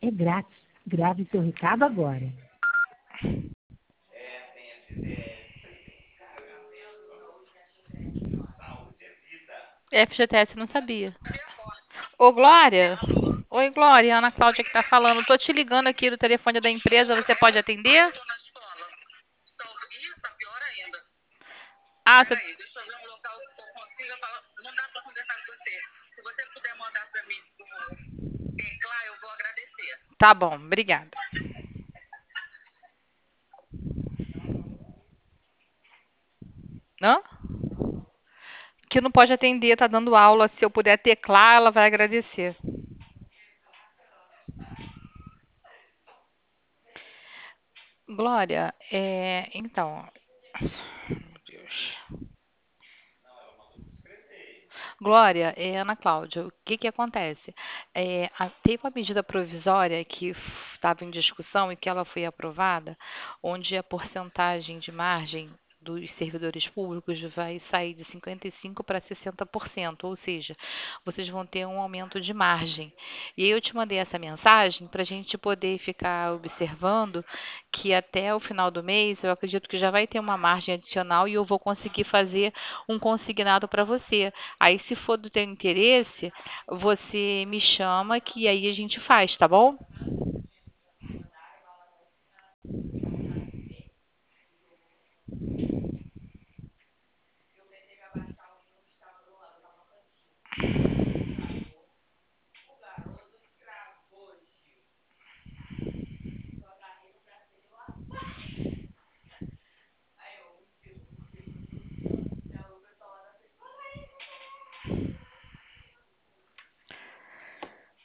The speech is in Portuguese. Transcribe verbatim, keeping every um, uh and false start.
É grátis. Grave seu recado agora. F G T S não sabia. Ô, Glória? Oi, Glória, Ana Cláudia que tá falando. Tô te ligando aqui do telefone da empresa, você pode atender? Ah, você... Tá bom, obrigada. Hã? Que não pode atender, tá dando aula. Se eu puder teclar, ela vai agradecer. Glória, é... então... Meu Deus. Glória, é Ana Cláudia, o que que acontece? É, a- teve uma medida provisória que estava em discussão e que ela foi aprovada, onde a porcentagem de margem dos servidores públicos vai sair de cinquenta e cinco por cento para sessenta por cento, ou seja, vocês vão ter um aumento de margem. E aí eu te mandei essa mensagem para a gente poder ficar observando que até o final do mês eu acredito que já vai ter uma margem adicional e eu vou conseguir fazer um consignado para você. Aí, se for do teu interesse, você me chama que aí a gente faz, tá bom?